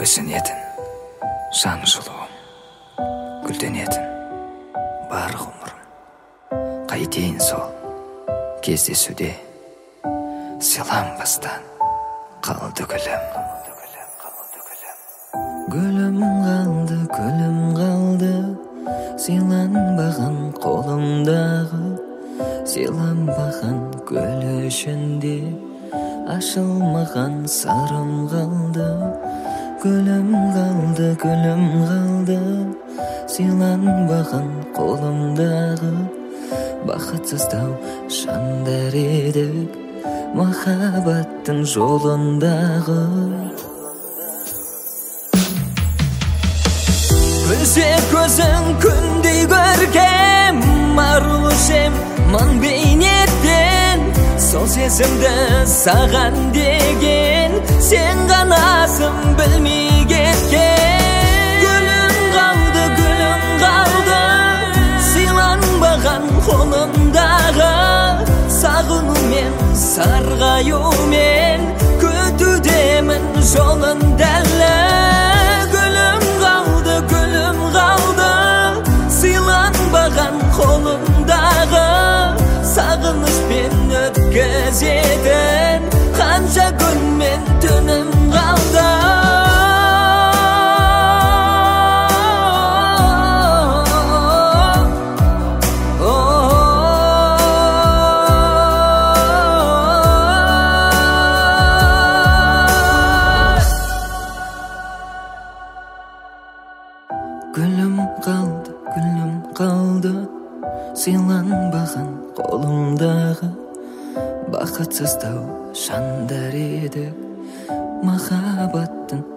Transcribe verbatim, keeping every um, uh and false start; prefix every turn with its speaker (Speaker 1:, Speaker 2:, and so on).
Speaker 1: өсінетін жан жылуым, гүлденетін бар ғұмырым. Қайтейін сол кездесуде, сыйланбастан қалды гүлім. Гүлім қалды, гүлім қалды, сыйланбаған қолымдағы, сыйланбаған гүл ішінде ашылмаған сырым қалды. Гүлім қалды, гүлім қалды, сыйланбаған қолымдағы, бақытсыздау жандар едік махаббаттың жолындағы. Күлсе көзің күндей көркем, арулы жем мың бейнеттен, сол сезімді саған деген сен ғанасың білмей кеткен. Гүлім қалды, гүлім қалды, сыйланбаған қолымдағы, сағынумен сарғаюмен күтудемін жолын дәлі. Гүлім қалды, гүлім қалды, сыйланбаған қолымдағы, сағынышпен өткізетін қанша күн мен түнім қалды. Гүлім қалды, гүлім қалды, сыйланбаған қолымдағы, бақытсыздау жандар едік махаббаттың